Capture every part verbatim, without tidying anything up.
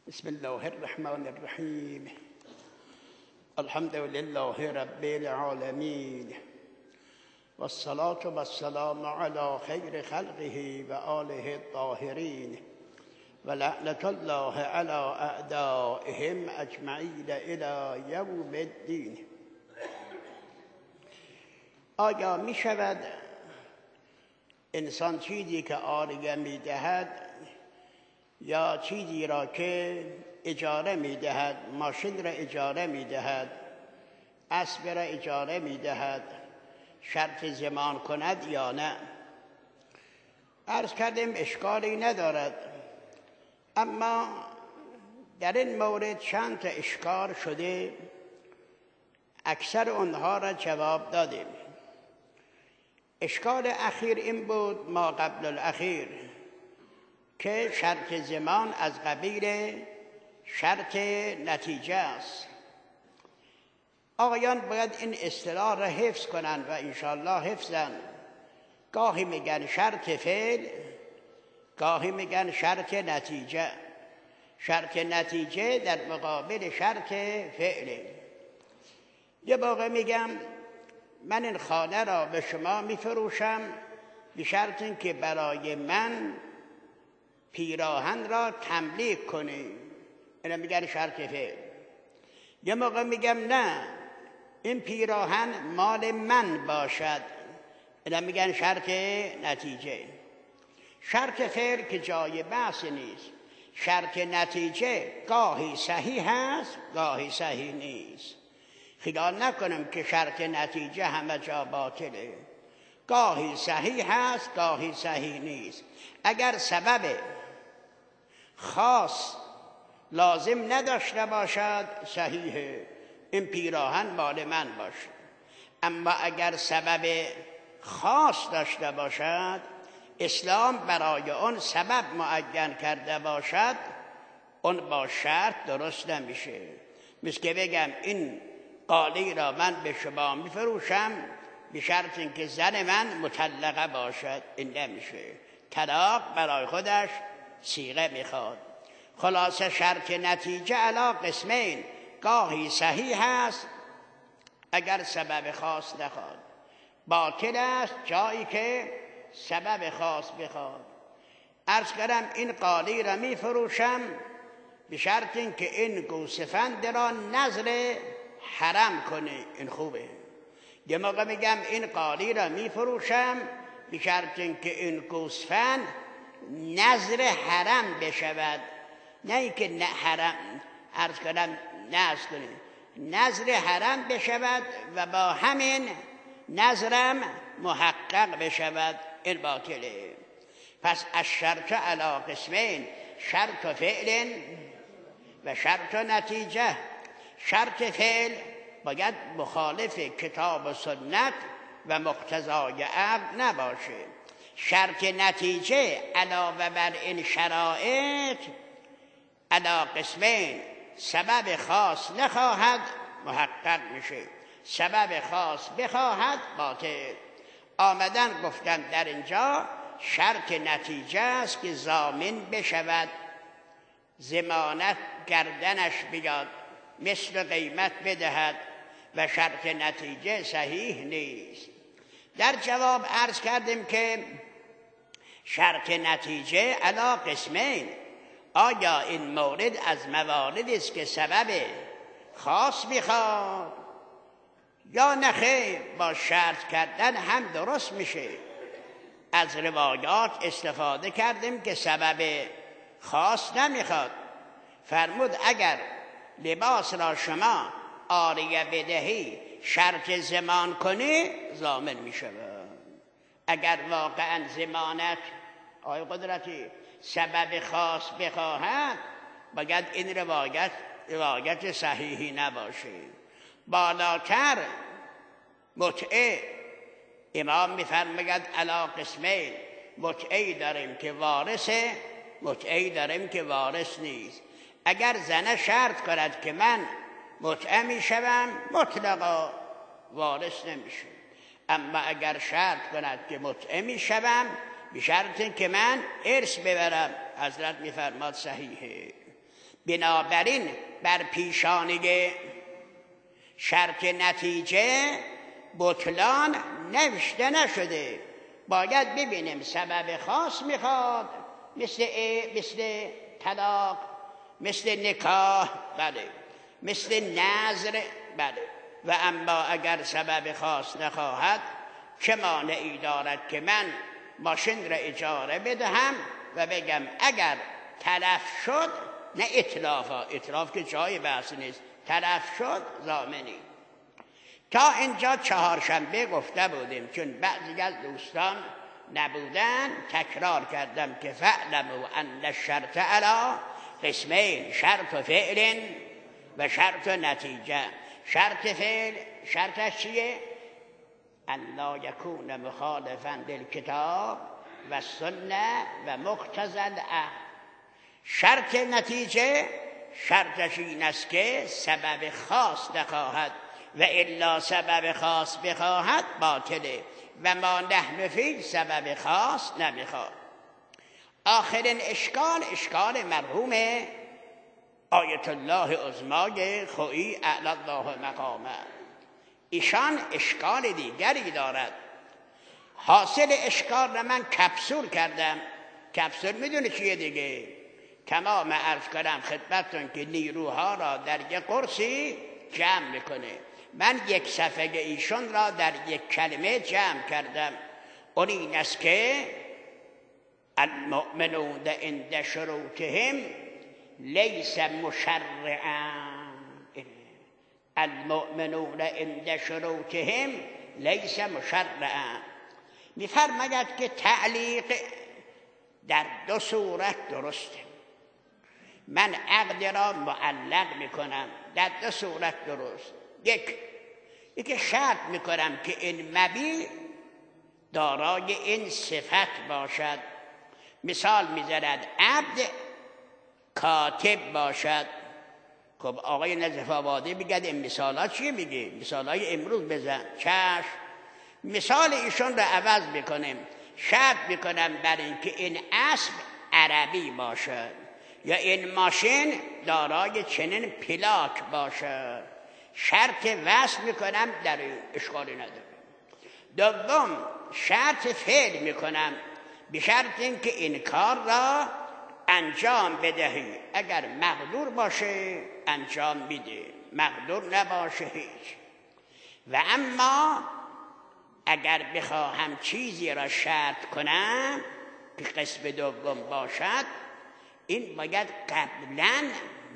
بسم الله الرحمن الرحیم. الحمد لله رب العالمین و الصلاة و السلام علی خیر خلقه و آله الطاهرین و لعنت الله علی اعدائهم اجمعین الی یوم الدین. آیا می شود انسان چیزی که عاریه می دهد یا چیزی را که اجاره می دهد، ماشین را اجاره می دهد، اسب را اجاره می دهد، شرط ضمان کند یا نه؟ عرض کردیم اشکالی ندارد، اما در این مورد چند تا اشکال شده، اکثر اونها را جواب دادیم. اشکال اخیر این بود، ما قبل الاخیر، که شرط ضمان از قبیل شرط نتیجه است. آقایان باید این اصطلاح را حفظ کنند و انشاءالله حفظن. گاهی میگن شرط فعل، گاهی میگن شرط نتیجه. شرط نتیجه در مقابل شرط فعل. یه موقع میگم من این خانه را به شما میفروشم به شرط اینکه برای من پیراهن را تملیک کنی، اینا میگن شرط فعل. یه موقع میگم نه، این پیراهن مال من باشد، اینا میگن شرط نتیجه. شرط فعل که جای بحث نیست. شرط نتیجه گاهی صحیح هست، گاهی صحیح نیست. خیال نکنم که شرط نتیجه همه جا باطله. گاهی صحیح هست، گاهی صحیح نیست. اگر سبب خاص لازم نداشته باشد صحیحه، این پیراهن مال من باشد. اما اگر سبب خاص داشته باشد، اسلام برای اون سبب معین کرده باشد، اون با شرط درست نمیشه. مثل که بگم این قالی را من به شما میفروشم به شرط اینکه زن من مطلقه باشد، این نمیشه. طلاق برای خودش صیغه میخواد. خلاصه شرط نتیجه علی قسمین، گاهی صحیح هست اگر سبب خاص نخواد، باطل است جایی که سبب خاص بخواد. عرض کردم این قالی را میفروشم به شرط اینکه این گوسفند را نذر حرم کنه، این خوبه. یه موقع میگم این قالی را میفروشم به شرط اینکه این گوسفند نذر حرم بشود، نه اینکه نه حرم عرض کنم نذر کنه، نذر حرم بشود و با همین نذرم محقق بشود، این باطله. پس الشرط علی قسمین، شرط فعل و شرط نتیجه. شرط فعل باید مخالف کتاب و سنت و مقتضای عقل نباشه. شرط نتیجه علاوه بر این شرایط علی قسمین، سبب خاص نخواهد محقق میشه، سبب خاص بخواهد باطل. آمدن گفتن در اینجا شرط نتیجه است که ضامن بشود، ضمانت گردنش بیاد، مثل قیمت بدهد و شرط نتیجه صحیح نیست. در جواب عرض کردیم که شرط نتیجه علی قسمین، آیا این مورد از مواردی است که سبب خاص میخواد یا نخیر؟ با شرط کردن هم درست میشه. از روایات استفاده کردیم که سبب خاص نمیخواد. فرمود اگر لباس را شما عاریه بدهی شرط ضمان کنی ضامن میشود. اگر واقعا ضمانت آی قدرتی سبب خاص بخواهد، باید این روایت روایت صحیحی نباشه. بالاتر متعه امام میفرماید علی قسمین، متعه داریم که وارثه، متعه داریم که وارث نیست. اگر زنه شرط کند که من متعه میشوم، مطلقا وارث نمیشه. اما اگر شرط کند که متعه میشوم به شرط که من ارث ببرم، حضرت میفرماد صحیحه. بنابراین بر پیشانی شرط نتیجه بطلان نوشته نشده. باید ببینیم سبب خاص میخواد، مثل مثل طلاق، مثل نکاح، بله، مثل نذر، بله. و اما اگر سبب خاص نخواهد چه مانعی دارد که من ماشین را اجاره بدهم و بگم اگر تلف شد، نه اتلاف ها، اتلاف که جای بحث نیست، تلف شد ضامنی. تا اینجا چهارشنبه گفته بودیم، چون بعضی از دوستان نبودن تکرار کردم که فعلموا ان الشرط علی قسمین، شرط فعل و شرط نتیجه. شرط فعل شرطش چیه؟ ان لا یکون مخالفا للکتاب و سنه و مقتضی العقل. شرط نتیجه شرطش این است که سبب خاص نخواهد و الا سبب خاص بخواهد باطله و ما نحن فی سبب خاص نمیخواد. آخرین اشکال اشکال مرحوم آیت الله عظمای خویی اعلی الله مقامه. ایشان اشکال دیگری دارد. حاصل اشکال را من کپسول کردم. کپسول میدونه چیه دیگه؟ تمام عرض کردم خدمتتون که نیروها را در یک قرصی جمع میکنه. من یک صفحه ایشون را در یک کلمه جمع کردم. اون این است که المؤمنون عند شروطهم لیس مشرعا. المؤمنون عند شروطهم لیس مشرعا. میفرماید که تعلیق در دو صورت درسته. من عقد را معلق میکنم در دو صورت درست. یک یکی شرط میکنم که این مبیع دارای این صفت باشد. مثال میزند عبد کاتب باشد. خب آقای نظف آبادی میگه این مثالات چیه؟ میگه مثالای امروز بزن. چشم، مثال ایشون رو عوض میکنیم. شرط میکنم بر این که این اسب عربی باشد یا این ماشین دارای چنین پلاک باشد. شرط وصل میکنم، در اشکالی نداره. دوم شرط فعل میکنم به شرط اینکه این کار را انجام بدهی. اگر مقدور باشه انجام میده، مقدور نباشه هیچ. و اما اگر بخواهم چیزی را شرط کنم که قسم دوم باشد، این باید قبلا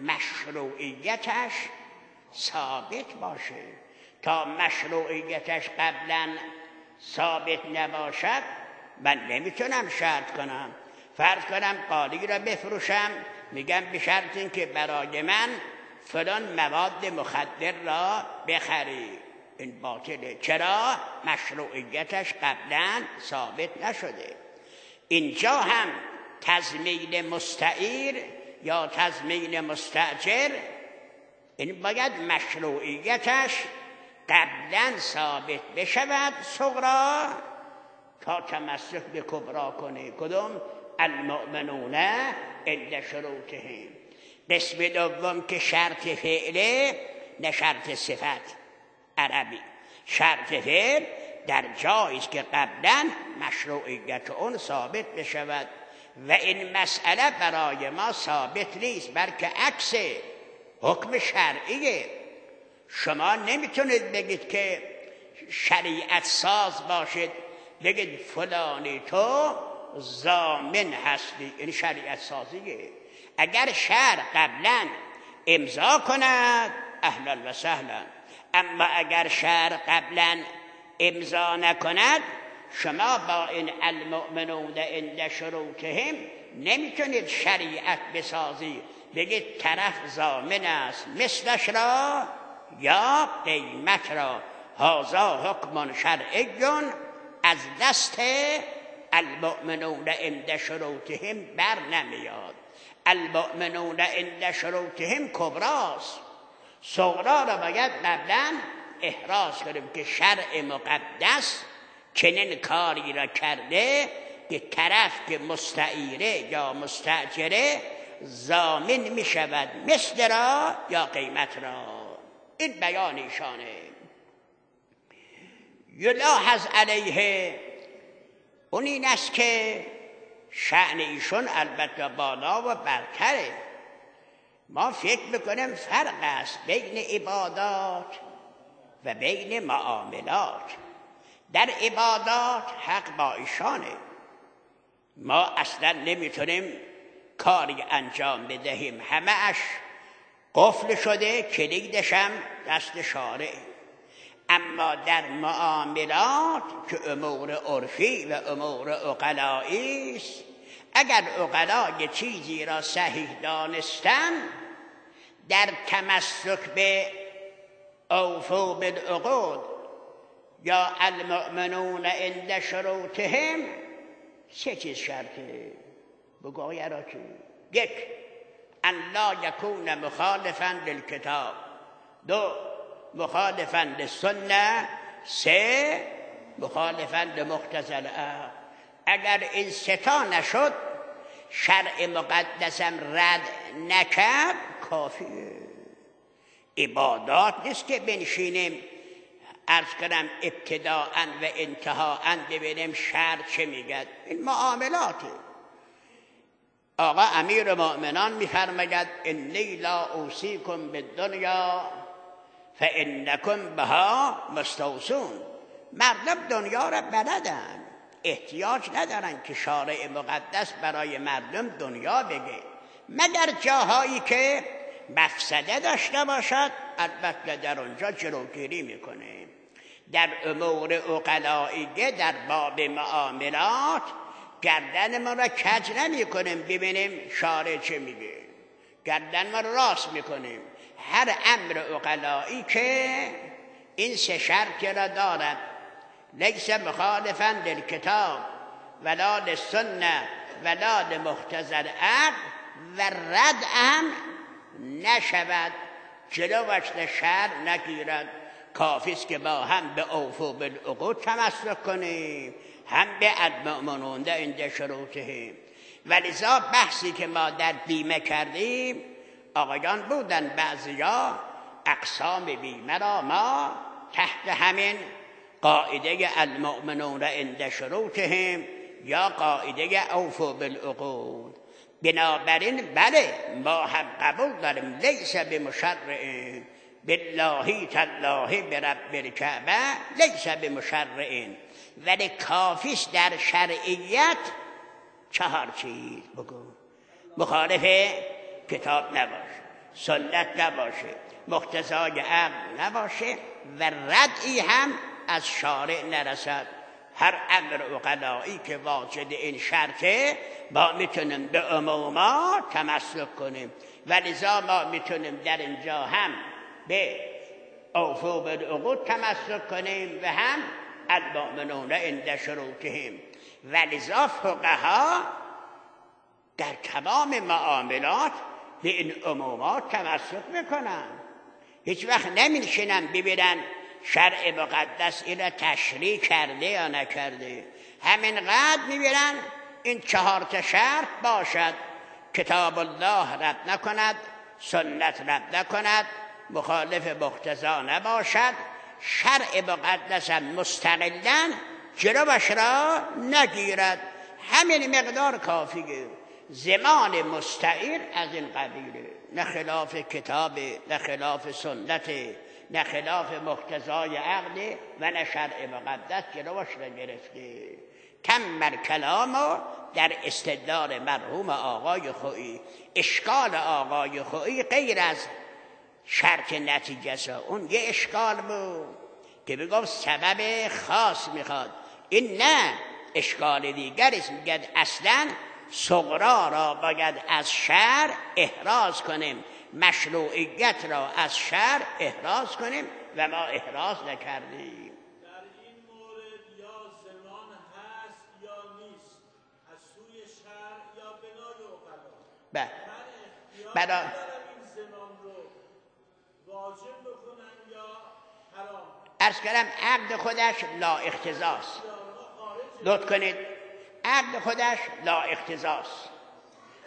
مشروعیتش ثابت باشه. تا مشروعیتش قبلا ثابت نباشد من نمیتونم شرط کنم. فرض کنم قالی را بفروشم، میگم به شرط این که برای من فلان مواد مخدر را بخری. این باطله. چرا؟ مشروعیتش قبلا ثابت نشده. اینجا هم تضمین مستعیر یا تضمین مستاجر، این باید مشروعیتش قبلا ثابت بشود صغرا تا تمسک به کبرا کنه. کدوم؟ المؤمنون عند شروطهم. قسم دوم که شرط فعله نه شرط صفت عربی. شرط فعل در جایی است که قبلا مشروعیت اون ثابت بشود و این مسئله برای ما ثابت نیست، بلکه عکس حکم شرعیه. شما نمیتونید بگید که شریعت ساز باشید، بگید فلانی تو ضامن هستی. این شریعت سازیه. اگر شرع قبلا امضا کند اهلا و سهلا، اما اگر شرع قبلا امضا نکند شما با این المؤمنون عند شروطهم نمیتونید شریعت بسازی، بگید طرف ضامن است مثلش را یا قیمت را. هذا حکم شرعی از دست المؤمنون عند شروطهم بر نمیاد. المؤمنون عند شروطهم کبراست. صغرا را باید قبلا احراز کنیم که شرع مقدس چنین کاری را کرده که طرف که مستعیره یا مستاجره ضامن می شود مثل را یا قیمت را. این بیان ایشانه. یلاحظ علیه اون این است که شأن ایشون البته بالا و برتره. ما فکر میکنیم فرق است بین عبادات و بین معاملات. در عبادات حق با ایشانه، ما اصلا نمیتونیم کاری انجام بدهیم، همه اش قفل شده، کلیدش هم دست شارع. اما در معاملات که امور عرفی و امور عقلایی است، اگر عقلا یه چیزی را صحیح دانستن، در تمسک به اوفوا بالعقود یا المؤمنون عند شروطهم سه چیز شرطه. بگو یارا چی؟ یک، ان لا یکون مخالفا للکتاب. دو، مخالفا للسنه. سه، مخالفا لمقتضی العقل. اگر این ستا نشد، شرع مقدسم رد نکرد، کافیه. عبادات نیست که بنشینیم عرض کنم ابتداءً و انتهاءً ببینیم شرع چه میگد. این معاملاته. آقا امیر مؤمنان میفرماید انی لا اوصیکم بالدنیا فانکم بها مستوصون. مردم دنیا را بلدن، احتیاج ندارن که شارع مقدس برای مردم دنیا بگه، مگر جاهایی که مفسده داشته باشد. البته در اونجا جلوگیری میکنه. در امور عقلائیه در باب معاملات گردن ما را کج نمی کنیم ببینیم شارع چه میگه، گردن ما را راست میکنیم. هر امر عقلایی که این سه شرط را دارد، لیس مخالفا للکتاب ولا للسنه ولا لمقتضی العقل، و رد هم نشود، جلو وجه شرع نگیرد. کافیست که با هم به اوفوا بالعقود تمسک کنیم، هم به المؤمنون عند شروطهم. ولذا بحثی که ما در بیمه کردیم، آقایان بودن بعضیا اقسام بیمه را ما تحت همین قاعده المؤمنون عند شروطهم یا قاعده اوفوا بالعقود. بنابراین بله ما هم قبول داریم لیس بمشرع بالله تالله برب الکعبه لیس بمشرع، ولی کافیست در شرعیت چهار چیز بگو. مخالف کتاب نباشه، سنت نباشه، مقتضای عقل نباشه و ردی هم از شارع نرسد. هر امر عقلایی که واجد این شرطه ما میتونیم به عموما تمسک کنیم. ولذا ما میتونیم در اینجا هم به اوفوا بالعقود تمسک کنیم و هم المؤمنون عند شروطهم. ولذا فقها در تمام معاملات به این عمومات تمسک میکنن. هیچ وقت نمیشینن ببینن شرع مقدس این را تشریع کرده یا نکرده. همینقدر میبینن این چهار تا شرط باشد، کتاب الله رد نکند، سنت رد نکند، مخالف مقتضا نباشد، شرع مقدس مستقلاً جلوش را نگیرد. همین مقدار کافیه. زمان مستعیر از این قبیله، نه خلاف کتاب، نه خلاف سنت، نه خلاف مقتضای عقل و نه شرع مقدس جلوش را گرفته. کمر کلامو در استدلال مرحوم آقای خویی. اشکال آقای خویی غیر از شرط نتیجه سا، اون یه اشکال بود که بگم سبب خاص میخواد. این نه، اشکال دیگریست. میگه اصلا صغرا را باید از شرع احراز کنیم، مشروعیت را از شرع احراز کنیم و ما احراز نکردیم. در این مورد یا زمان هست یا نیست، از سوی شرع یا بنای عقلا. بله. من بنا... اختیار دارم این زمان رو واجب بکنم یا حرام. عرض کردم عقد خودش لا اقتضاست. لطف کنید، عقد خودش لا اقتضاست.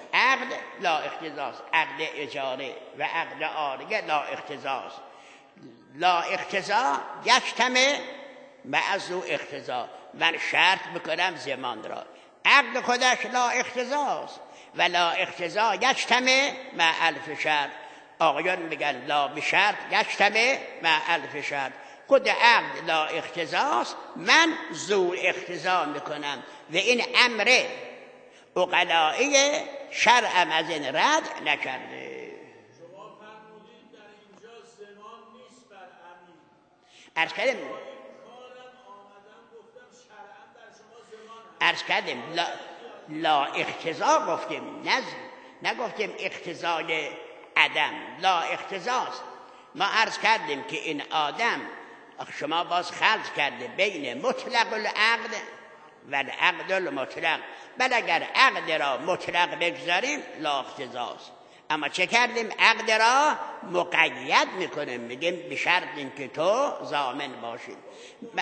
عقد لا اقتضاست، عقد اجاره و عقد عاریه لا اقتضاست. لا اقتضا یجتمع مع ذو اقتضا، من شرط بکنم زمان را، عقد خودش لا اقتضاست و لا اقتضا یجتمع مع الف شرط. آقایان میگن لا بشرط یجتمع مع الف شرط. خود عقد لا اقتضاست، من ذو اقتضا میکنم و این امر عقلایی شرعم از این رد نکرده. شما فرمودید در اینجا زمان نیست بر امین. عرض کردیم این کارم آمدم گفتم شرعا در شما زمان هست. عرض کردیم لا, لا اقتضا گفتیم، نه نگفتیم اقتضای عدم، لا اقتضاست. ما عرض کردیم که این آدم، شما باز خلط کرده بین مطلق العقد و العقد المطلق، بل اگر عقد را مطلق بگذاریم لا اقتضاست، اما چه کردیم؟ عقد را مقید میکنیم، میگیم به شرط اینکه تو ضامن باشید. ب...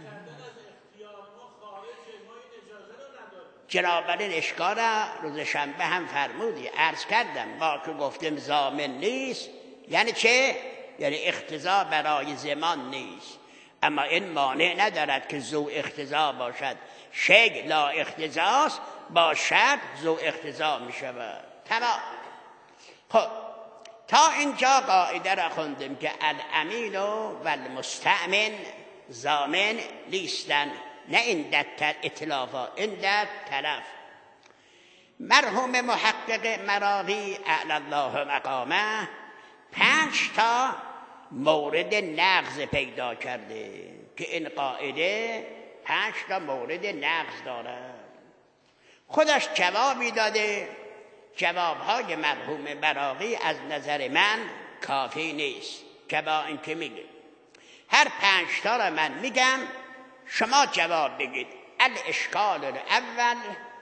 جنابالین اشکال را روز شنبه هم فرمودی، عرض کردم ما که گفتیم ضامن نیست یعنی چه؟ یعنی اقتضا برای زمان نیست، اما این مانع ندارد که ذو اقتضا باشد. شیء لا اقتضاست با شرط ذو اقتضا می شود. تمام. خب تا اینجا قاعده را خوندیم که الامین و المستأمن ضامن نیستن، نه این در اطلافا، این در طرف. مرحوم محقق مراغی اعلی الله مقامه پنج تا مورد نقض پیدا کرده که این قاعده پنج تا مورد نقض دارد. خودش جوابی داده، جوابهای مرحوم مراغی از نظر من کافی نیست که با این که میگه هر پنج تا را من میگم شما جواب بگید. الاشکال الاول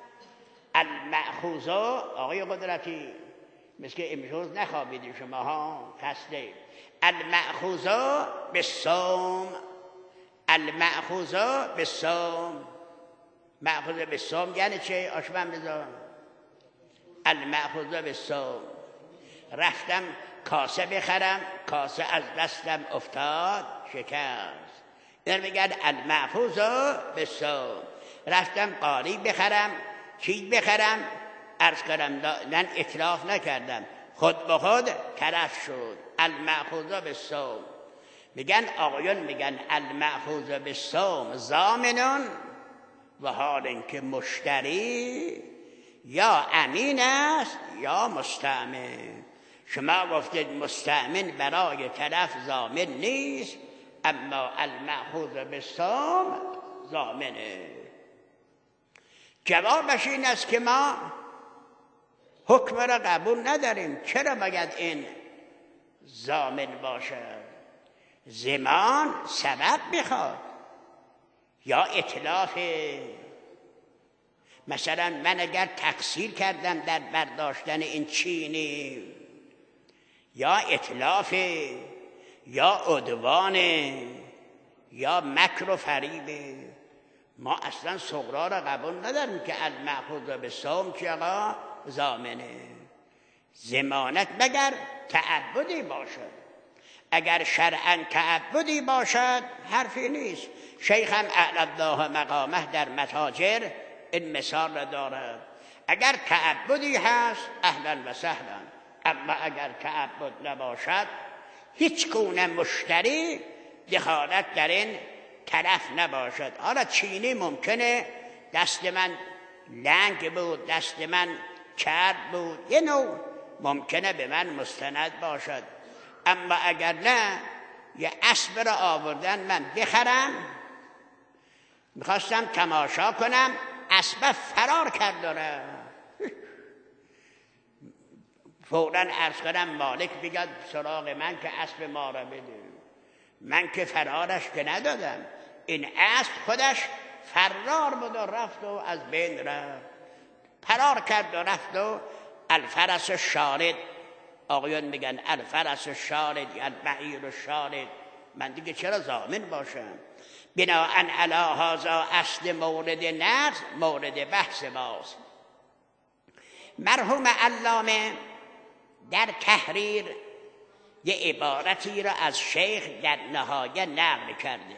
المأخوذ، آقای قدرتی مثل که امروز نخوابیدی شما ها فصله، المأخوذ بالصوم، المأخوذ بالصوم، مأخوذ بالصوم یعنی چه؟ آشبن بذار. المأخوذ بالصوم، رفتم کاسه بخرم، کاسه از دستم افتاد شکست، این میگن المأخوذ بالصوم. رفتم قالی بخرم، چیز بخرم، عرض کردم من اتلاف نکردم، خود به خود طرف شد، المأخوذ بالصوم. میگن آقایون میگن المأخوذ بالصوم ضامن و حال اینکه مشتری یا امین است یا مستأمن. شما گفتید مستأمن برای طرف ضامن نیست، اما المأخوذ بالصوم ضامنه. جوابش این است که ما حکم را قبول نداریم. چرا باید این ضامن باشد؟ زمان سبب بخواد یا اطلاف. مثلا من اگر تقصیر کردم در برداشتن این چینی، یا اطلاف یا عدوان یا مکر و فریب، ما اصلا صغرا را قبول نداریم که المأخوذ بالصوم که آقا ضامنه. ضمانت مگر تعبدی باشد، اگر شرعاً تعبدی باشد حرفی نیست. شیخم اعلی الله مقامه در متاجر این مثال را دارد. اگر تعبدی هست اهلا و سهلا، اما اگر تعبد نباشد هیچ گونه مشتری دخالت در این طرف نباشد. حالا چینی ممکنه دست من لنگ بود، دست من چرب بود، یه نوع ممکنه به من مستند باشد، اما اگر نه یه اسب را آوردن من بخرم، میخواستم تماشا کنم، اسب فرار کرد داره، فوراً عرض کنم مالک بگد سراغ من که اسب ما را بده. من که فرارش که ندادم، این اسب خودش فرار بود و رفت و از بین رفت، فرار کرد و رفت. و الفرس الشارد، آقایان میگن الفرس الشارد یا البعیر الشارد، من دیگه چرا ضامن باشم؟ بناءً علی هذا اصل مورد نقض مورد بحث ماست. مرحوم علامه در تحریر یه عبارتی را از شیخ در نهایه نقل کرده.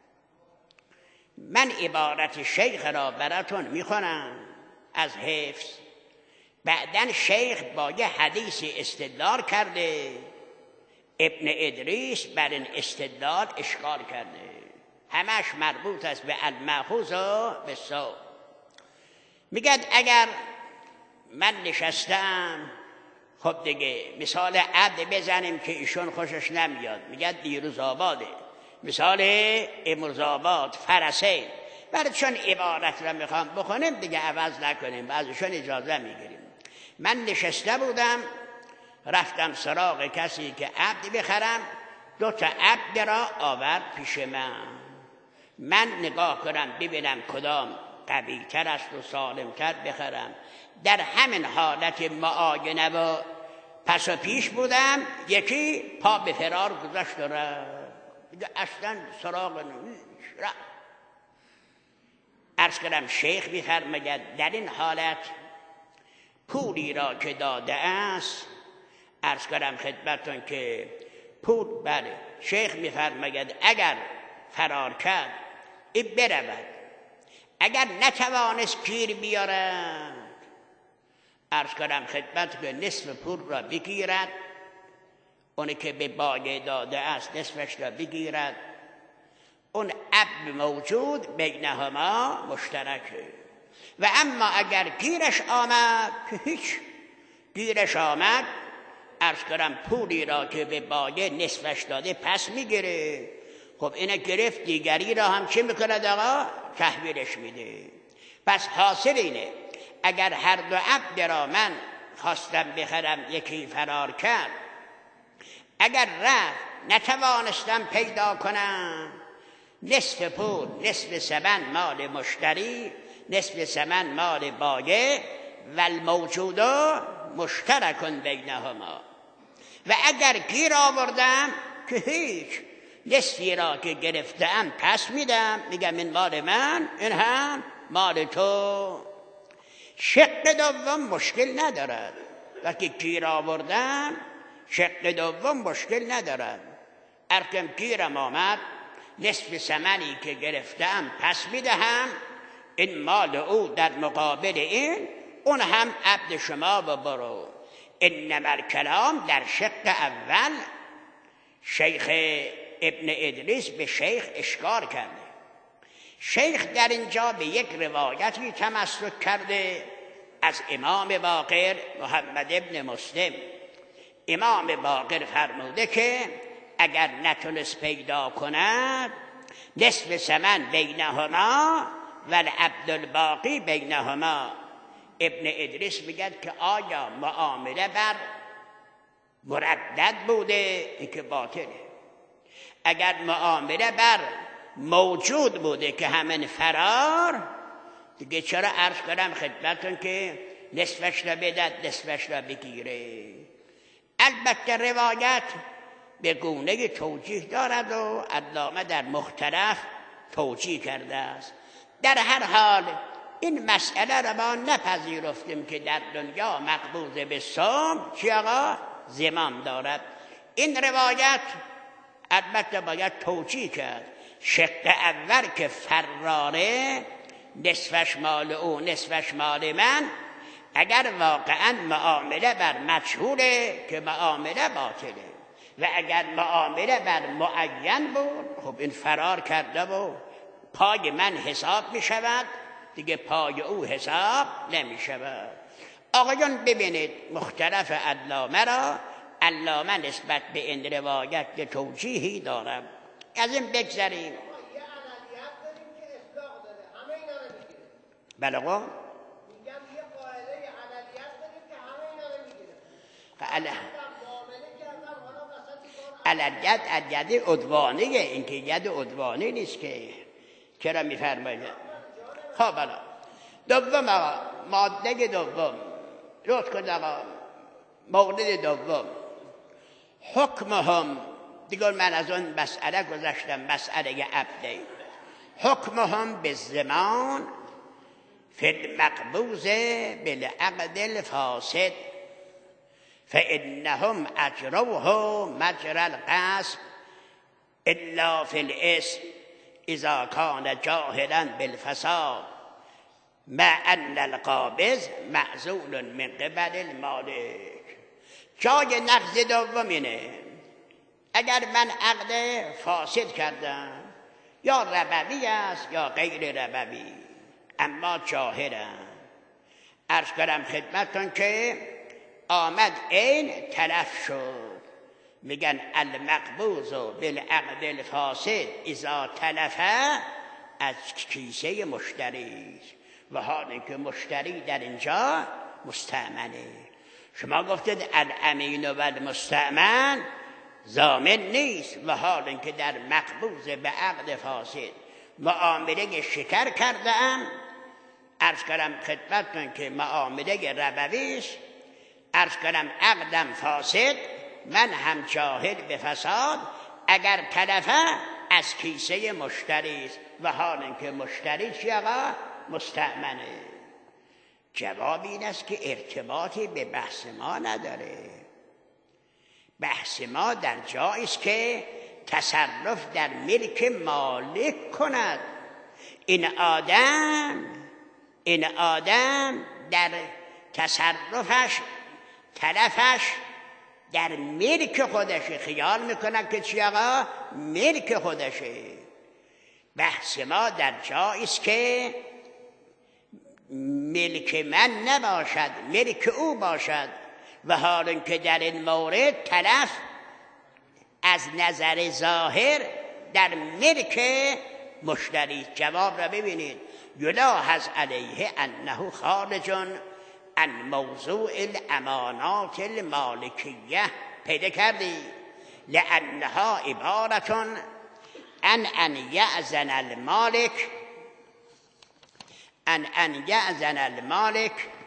من عبارت شیخ را براتون میخونم از حفظ. بعدن شیخ با یه حدیث استدلال کرده، ابن ادریس بر این استدلال اشکال کرده، همش مربوط است به المأخوذ و بالصواب. میگد اگر من نشستم، خب دیگه مثال عبد بزنیم که ایشون خوشش نمیاد، میگد دیروز آباده، مثال امروز آباد فرسه، برای چون عبارت را میخوام بخونیم دیگه عوض نکنیم، ازشون اجازه میگیریم. من نشسته بودم، رفتم سراغ کسی که عبد بخرم، دو تا عبد را آورد پیش من. من نگاه کنم ببینم کدام قوی تر است و سالم تر بخرم. در همین حالت معاینه و پس و پیش بودم، یکی پا به فرار گذاشت و رفت، اصلا سراغ رفت. عرض کردم شیخ می‌فرماید در این حالت پولی را که داده است، عرض کردم خدمتتون که پول، بله، شیخ می‌فرماید اگر فرار کرد این برود، اگر نتوانست گیر بیارد، عرض کردم خدمت که نصف پول را بگیرد، اونی که به باقی داده است نصفش را بگیرد، اون عبد موجود بینهما مشترکه. و اما اگر گیرش آمد، که هیچ گیرش آمد، عرض کردم پولی را که به باقی نصفش داده پس میگیره. خب اینه گرفت، دیگری را هم چه میکند آقا؟ تحویلش میده. پس حاصل اینه اگر هر دو عبد را من خواستم بخرم، یکی فرار کرد، اگر رفت نتوانستم پیدا کنم، نصف پول، نصف ثمن مال مشتری، نصف ثمن مال بایع، و الموجود مشترک بینهما. و اگر گیر آوردم که هیچ، نصفی را که گرفتم پس میدم، میگم این مال من، این هم مال تو. شق دوم مشکل ندارد، وقتی گیر آوردم شق دوم مشکل ندارد. ارکم گیرم آمد، نصف ثمنی که گرفتم پس میدهم، این مال او در مقابل این، اون هم عبد شما و برو. انما الکلام در شق اول. شیخ ابن ادریس به شیخ اشکال کرده. شیخ در اینجا به یک روایتی تمسک کرده از امام باقر محمد ابن مسلم. امام باقر فرموده که اگر نتونست پیدا کند، نصف ثمن بینهما و العبد الباقی بینهما. ابن ادریس میگه که آیا معامله بر مردد بوده؟ این که باطله. اگر معامله بر موجود بوده که همین فرار، دیگه چرا عرض کنم خدمتون که نصفش را بدد، نصفش را بگیره. البته روایت به گونه توجیه دارد و علامه در مختلف توجیه کرده است. در هر حال این مسئله را ما نپذیرفتیم که در دنیا مقبوض به سام چی آقا؟ زمام دارد. این روایت البته باید توجیه کرد. شق اول که فراره، نصفش مال او نصفش مال من، اگر واقعا معامله بر مجهوله که معامله باطله، و اگر معامله بر معین بود، خب این فرار کرده و پای من حساب می شود، دیگه پای او حساب نمی شود. آقایان ببینید مختلف علامه را، علامه نسبت به این روایت توجیهی دارم. از این بگذاریم. بله آقا میگم یه قاعده عملیات داریم که همه اینا رو میگیره. علت علت عدوانیه، این که ید عدوانی نیست که. چرا میفرمایید؟ خب بله. دوم آقا، ماده دوم، لطف کنید آقا، مورد دوم، حکمهم، دیگر من از اون مسئله گذاشتم، مسئله عبده، حکمهم به زمان فی المقبوض بالعقد الفاسد فانهم اجروه مجرى القسم الا فی الاسم اذا کان جاهلا بالفساد مع ان القابض معزول من قبل المالک. جای نقض دوم اینه اگر من عقد فاسد کردم یا ربوی است یا غیر ربوی اما جاهلم، عرض کنم خدمتتون که آمد عین تلف شد، میگن المقبوض بالعقد الفاسد اذا تلف از کیسه مشتری و حالی که مشتری در اینجا مستأمنه. شما گفتید الامین و المستأمن ضامن نیست و حالی که در مقبوض به عقد فاسد معامله شکر کردم، عرض کنم خدمتتون که معامله ربویش، عرض کنم عقدم فاسد، من هم جاهل به فساد، اگر تلفه از کیسه مشتری است و حالی که مشتری چی آقا؟ مستأمنه. جواب این است که ارتباطی به بحث ما نداره. بحث ما در جایی است که تصرف در ملک مالک کند. این آدم این آدم در تصرفش تلفش در ملک خودشه، خیال میکنن که چی آقا؟ ملک خودشه. بحث ما در جایی است که ملک من نباشد، ملک او باشد و حالا که در این مورد تلف از نظر ظاهر در ملک مشتری. جواب را ببینید، یلاحظ علیه انه خارج عن موضوع الامانات المالکیه. پیدا کردی؟ لانها عبارت عن ان یأذن المالک ان ان یأذن المالک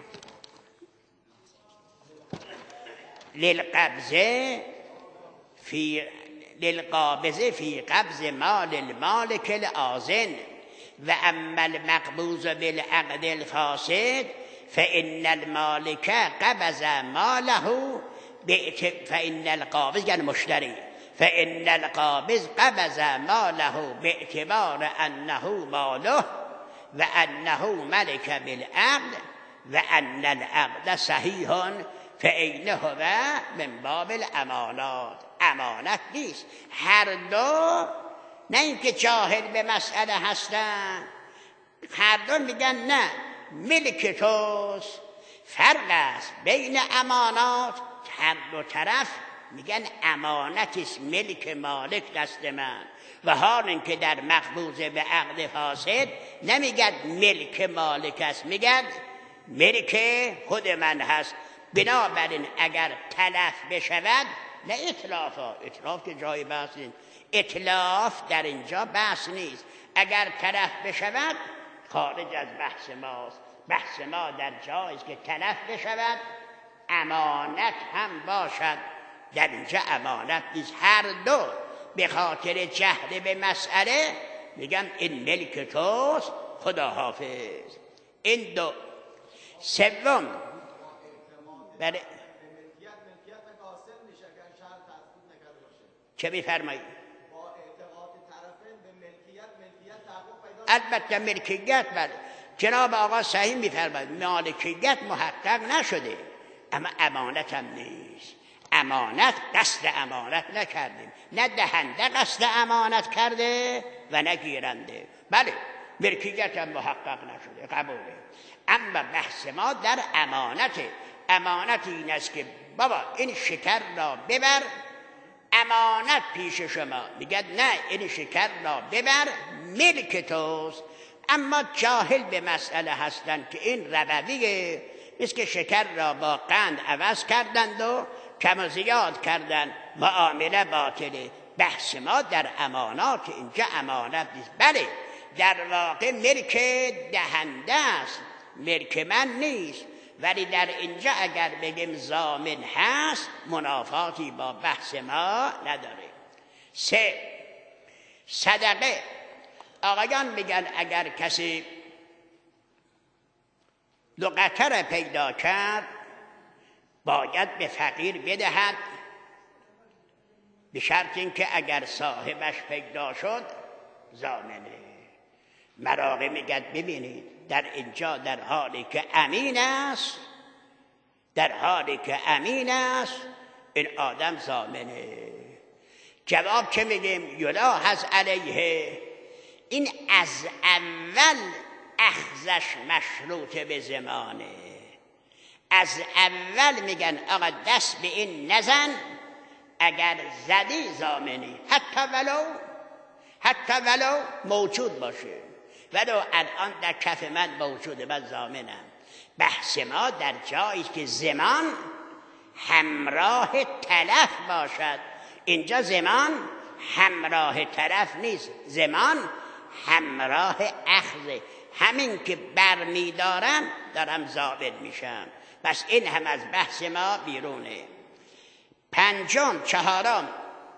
للقبض فی للقابض فی قبض مال المالک الآذن و اما المقبوض بالعقد الفاسد فإن المالک قبض ماله فإن القابض یعنی مشتری فإن القابض قبض ماله باعتبار انه ماله و انه ملک بالعقد و ان العقد صحیح فإنه هو من باب الامانات. امانت نیست. هر دو نه اینکه جاهل به مسئله هستن، هر دو میگن نه ملک توست. فرق است بین امانات، هر دو طرف میگن امانت است ملک مالک دست من و حال اینکه در مقبوض به عقد فاسد نمیگن ملک مالک است، میگن ملک خود من هست. بنابراین اگر تلف بشود نه اطلاف ها، اطلاف که جای بحث نیست، اطلاف در اینجا بحث نیست. اگر تلف بشود خارج از بحث ماست. بحث ما در جایی است که تلف بشود امانت هم باشد، در اینجا امانت نیست. هر دو به خاطر جهل به مسئله میگم این ملک توست، خدا حافظ. این دو. سوم بله چه میفرمایی؟ با اعتقاد طرفین به ملکیت ملکیت تحقق البته پیدا ملکیت بله جناب آقا صحیح میفرماید، مالکیت محقق نشده اما امانت هم نیست. امانت قصد امانت نکردیم، نه دهنده قصد امانت کرده و نه گیرنده. بله ملکیت هم محقق نشده، قبوله. اما بحث ما در امانته. امانت این است که بابا این شکر را ببر، امانت پیش شما. میگه نه این شکر را ببر ملک توست. اما جاهل به مسئله هستند که این ربویه، مثل که شکر را با قند عوض کردند و کم و زیاد کردند، معامله باطله. بحث ما در امانات، اینجا امانت نیست. بله در واقع ملک دهنده است، ملک من نیست، ولی در اینجا اگر بگیم ضامن هست منافاتی با بحث ما نداره. سه، صدقه. آقایان میگن اگر کسی لقطه را پیدا کرد باید به فقیر بدهد، به شرط اینکه اگر صاحبش پیدا شد ضامنه. مراغی میگه ببینید در اینجا در حالی که امین است، در حالی که امین است این آدم ضامنه. جواب که میگیم یلاحظ علیه، این از اول اخذش مشروط به زمانه. از اول میگن آقا دست به این نزن، اگر زدی ضامنی، حتی ولو حتی ولو موجود باشه، ولو الان در کف من موجوده من ضامنم. بحث ما در جایی که زمان همراه تلف باشد، اینجا زمان همراه تلف نیست، زمان همراه اخذه. همین که بر میدارم دارم ضامن میشم. پس این هم از بحث ما بیرونه. پنجم چهارم،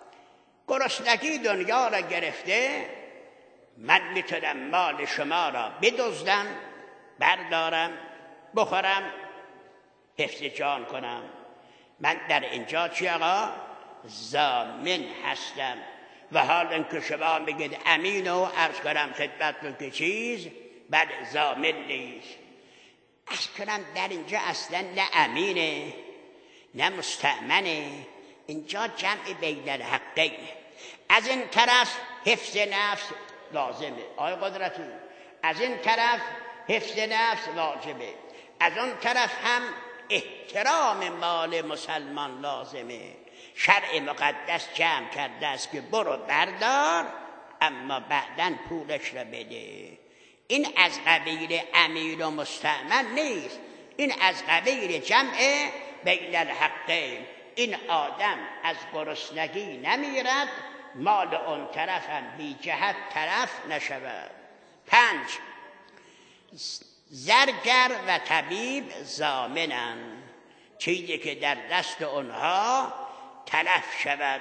گرسنگی دنیا را گرفته، من میتونم مال شما را بدزدم، بردارم، بخورم، حفظ جان کنم. من در اینجا چی آقا؟ ضامن هستم. و حال اینکه شما میگید امین و عرض کنم خدمتتون که چیز بل ضامن نیست. عرض کنم در اینجا اصلا نه امینه نه مستأمنه، اینجا جمع بین الحقین. از این طرف حفظ نفس لازمه، آقای قدرتی، از این طرف حفظ نفس واجبه، از اون طرف هم احترام مال مسلمان لازمه. شرع مقدس جمع کرده است که برو بردار اما بعداً پولش را بده. این از قبیل امیر و مستأمن نیست، این از قبیل جمع بین الحقین. این آدم از گرسنگی نمیرد، مال اون طرف هم بی جهت طرف نشود. پنج، زرگر و طبیب ضامنند، چیزی که در دست اونها تلف شود.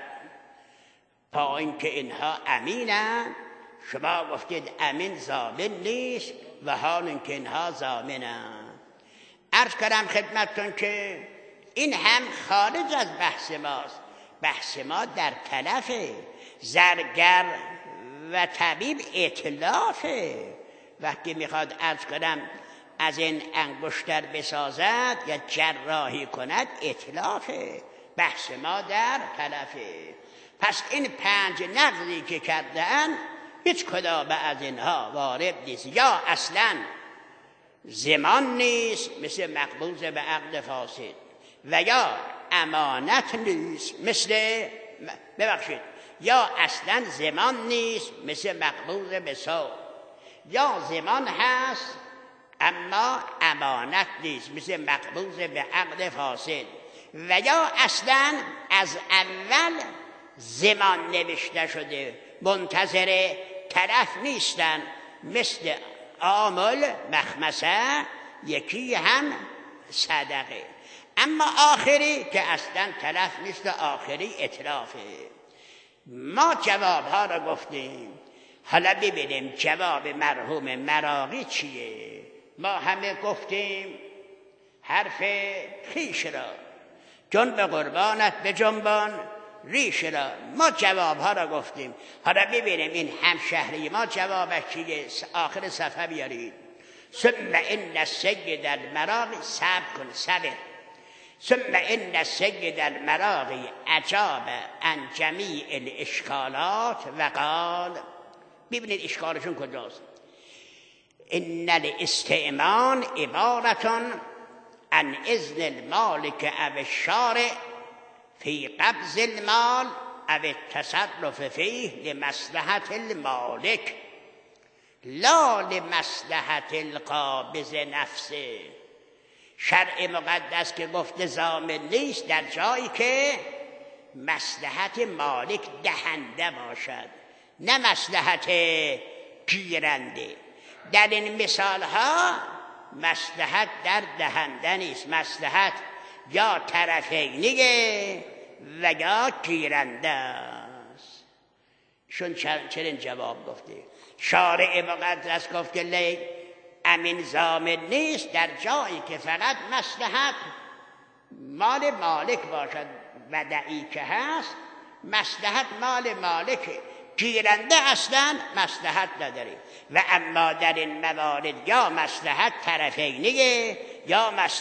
تا اینکه اینها امینند، شما گفتید امین ضامن نیست و حال اینکه اینها ضامنند. عرض کردم خدمتتون که این هم خارج از بحث ماست. بحث ما در تلفه. زرگر و طبیب اتلافه. وقتی میخواد عرض کنم از این انگشتر بسازد یا جراحی کند اتلافه. بحث ما در تلفه. پس این پنج نقضی که کردن هیچ کدام از اینها وارد نیست. یا اصلا زمان نیست مثل مقبوض به عقد فاسد، و یا امانت نیست مثل ببخشید یا اصلا زمان نیست مثل مقبوض به صوم، یا زمان هست اما امانت نیست مثل مقبوض به عقد فاسد، و یا اصلا از اول زمان نوشته شده منتظر طرف نیستن مثل عامل مخمسه، یکی هم صدقه. اما آخری که اصلا تلف نیست، آخری اتلافه. ما جوابها را گفتیم، حالا ببینیم جواب مرحوم مراغی چیه. ما همه گفتیم حرف خیش را، جنب قربانت به جنبان ریش را. ما جوابها را گفتیم، حالا ببینیم این همشهری ما جوابش چیه. آخر صفحه بیارید. ثم ان السید المراغی، صبر کن صبر. ثم ان السید المراغی اجاب عن جمیع الاشکالات و قال، ببینید اشکالشون کجاست. ان الاستئمان عبارتون عن اذن المالک او الشارع فی قبض المال او التصرف فیه لمصلحت المالک لا لمصلحت القابض نفسه. شرع مقدس که گفت ضامن نیست در جایی که مصلحت مالک دهنده باشد، نه مصلحت گیرنده. در این مثال ها مصلحت در دهنده نیست، مصلحت یا طرفینیه و یا گیرنده است. شون چنین جواب گفته. شارع مقدس گفت که لی امین ضامن نیست در جایی که فقط مصلحت مال مالک باشد ودعی که هست مصلحت مال مالکه، گیرنده اصلا مصلحت نداره. و اما در این موارد یا مصلحت طرفینیه یا مصلحت